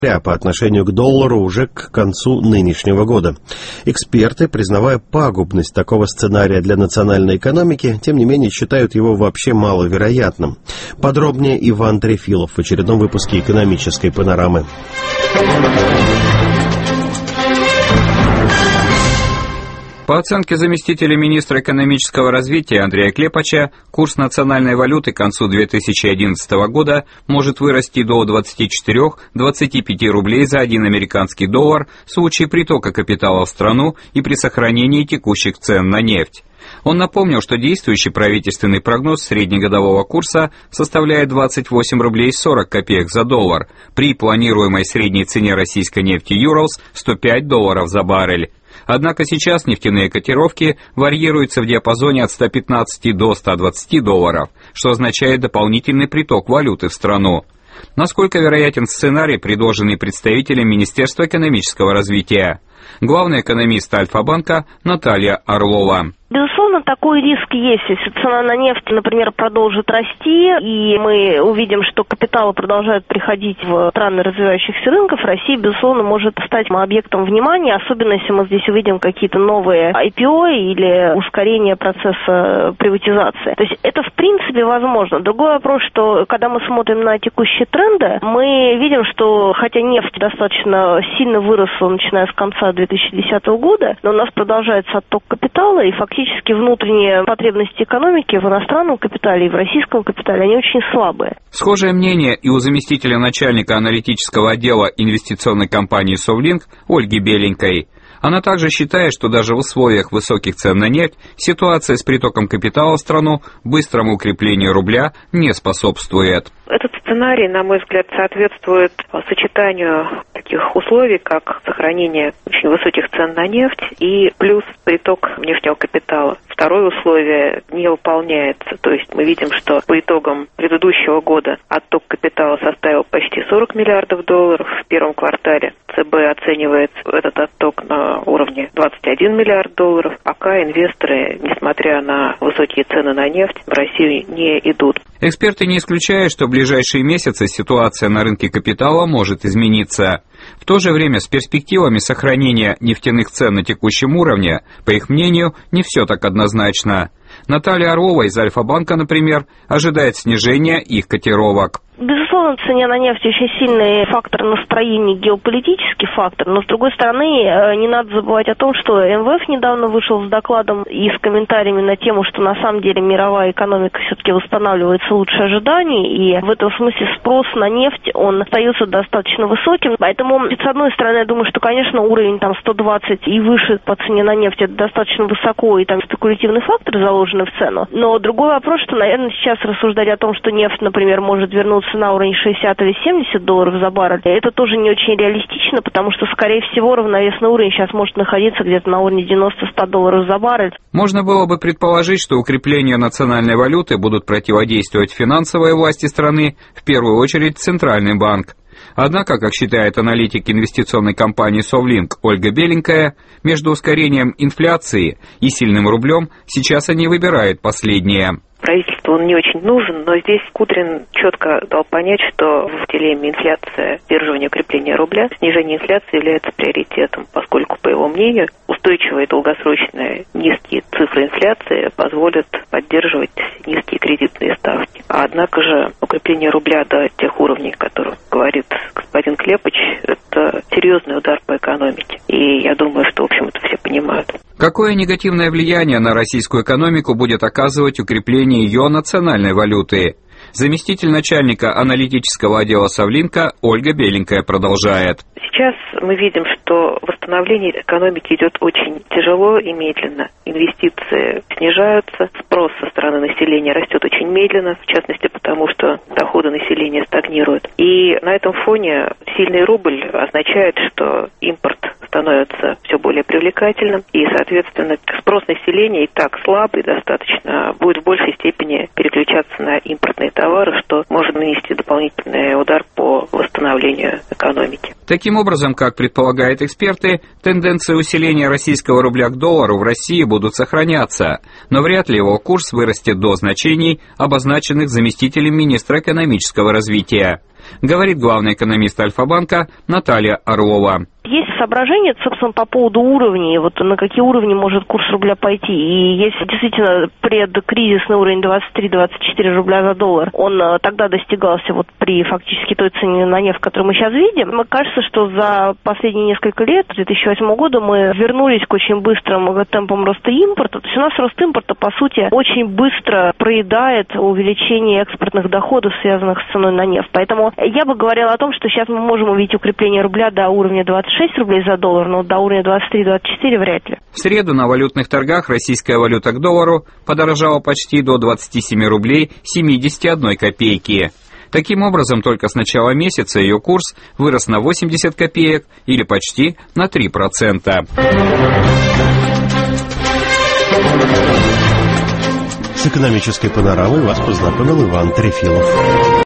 по отношению к доллару уже к концу нынешнего года. Эксперты, признавая пагубность такого сценария для национальной экономики, тем не менее считают его вообще маловероятным. Подробнее Иван Трефилов в очередном выпуске «Экономической панорамы». По оценке заместителя министра экономического развития Андрея Клепача, курс национальной валюты к концу 2011 года может вырасти до 24-25 рублей за 1 американский доллар в случае притока капитала в страну и при сохранении текущих цен на нефть. Он напомнил, что действующий правительственный прогноз среднегодового курса составляет 28 рублей 40 копеек за доллар, при планируемой средней цене российской нефти Urals 105 долларов за баррель. Однако сейчас нефтяные котировки варьируются в диапазоне от 115 до 120 долларов, что означает дополнительный приток валюты в страну. Насколько вероятен сценарий, предложенный представителем Министерства экономического развития? Главный экономист Альфа-банка Наталья Орлова. Безусловно, такой риск есть. Если цена на нефть, например, продолжит расти, и мы увидим, что капиталы продолжают приходить в страны развивающихся рынков, Россия, безусловно, может стать объектом внимания, особенно если мы здесь увидим какие-то новые IPO или ускорение процесса приватизации. То есть это, в принципе, возможно. Другой вопрос, что когда мы смотрим на текущие тренды, мы видим, что хотя нефть достаточно сильно выросла, начиная с конца 2010 года, но у нас продолжается отток капитала, и фактически внутренние потребности экономики в иностранном капитале и в российском капитале, они очень слабые. Схожее мнение и у заместителя начальника аналитического отдела инвестиционной компании «Совлинк» Ольги Беленькой. Она также считает, что даже в условиях высоких цен на нефть ситуация с притоком капитала в страну быстрому укреплению рубля не способствует. Этот сценарий, на мой взгляд, соответствует сочетанию таких условий, как сохранение очень высоких цен на нефть и плюс приток внешнего капитала. Второе условие не выполняется. То есть мы видим, что по итогам предыдущего года отток капитала составил почти 40 миллиардов долларов. В первом квартале ЦБ оценивает этот отток на уровне 21 миллиард долларов. Пока инвесторы, несмотря на высокие цены на нефть, в Россию не идут. Эксперты не исключают, что в ближайшие месяцы ситуация на рынке капитала может измениться. В то же время с перспективами сохранения нефтяных цен на текущем уровне, по их мнению, не все так однозначно. Наталья Орлова из Альфа-банка, например, ожидает снижения их котировок. Безусловно, в цене на нефть очень сильный фактор настроений, геополитический фактор, но с другой стороны, не надо забывать о том, что МВФ недавно вышел с докладом и с комментариями на тему, что на самом деле мировая экономика все-таки восстанавливается лучше ожиданий, и в этом смысле спрос на нефть, он остается достаточно высоким, поэтому, с одной стороны, я думаю, что, конечно, уровень там 120 и выше по цене на нефть, это достаточно высоко, и там спекулятивный фактор заложен в цену, но другой вопрос, что, наверное, сейчас рассуждать о том, что нефть, например, может вернуться на уровень 60 или 70 долларов за баррель, это тоже не очень реалистично, потому что, скорее всего, равновесный уровень сейчас может находиться где-то на уровне 90-100 долларов за баррель. Можно было бы предположить, что укреплению национальной валюты будут противодействовать финансовые власти страны, в первую очередь Центральный банк. Однако, как считает аналитик инвестиционной компании «Совлинк» Ольга Беленькая, между ускорением инфляции и сильным рублем сейчас они выбирают последнее. Правительству он не очень нужен, но здесь Кудрин четко дал понять, что в дилемме инфляция, сдерживание укрепления рубля, снижение инфляции является приоритетом, поскольку, по его мнению, устойчивые долгосрочные низкие цифры инфляции позволят поддерживать низкие кредитные ставки. Однако же укрепление рубля до тех уровней, о которых говорит господин Клепач, это серьезный удар по экономике. И я думаю, что, в общем, это все понимают. Какое негативное влияние на российскую экономику будет оказывать укрепление ее национальной валюты? Заместитель начальника аналитического отдела «Совлинка» Ольга Беленькая продолжает. Сейчас мы видим, что восстановление экономики идет очень тяжело и медленно. Инвестиции снижаются, спрос со стороны населения растет очень медленно, в частности потому, что доходы населения стагнируют. И на этом фоне сильный рубль означает, что импорт становится все более привлекательным, и, соответственно, спрос населения и так слабый достаточно, будет в большей степени переключаться на импортные товары, что может нанести дополнительный удар по восстановлению экономики. Таким образом, как предполагают эксперты, тенденции усиления российского рубля к доллару в России будут сохраняться, но вряд ли его курс вырастет до значений, обозначенных заместителем министра экономического развития. говорит главный экономист Альфа-банка Наталья Орлова. Есть соображения, собственно, по поводу уровней, вот на какие уровни может курс рубля пойти. И если действительно предкризисный уровень 23-24 рубля за доллар, он тогда достигался вот при фактически той цене на нефть, которую мы сейчас видим, мне кажется, что за последние несколько лет, с 2008 года, мы вернулись к очень быстрым темпам роста импорта. То есть у нас рост импорта, по сути, очень быстро проедает увеличение экспортных доходов, связанных с ценой на нефть. Поэтому я бы говорила о том, что сейчас мы можем увидеть укрепление рубля до уровня 26 рублей за доллар, но до уровня 23-24 вряд ли. В среду на валютных торгах российская валюта к доллару подорожала почти до 27 рублей 71 копейки. Таким образом, только с начала месяца ее курс вырос на 80 копеек или почти на 3%. С экономической панорамой вас познакомил Иван Трефилов.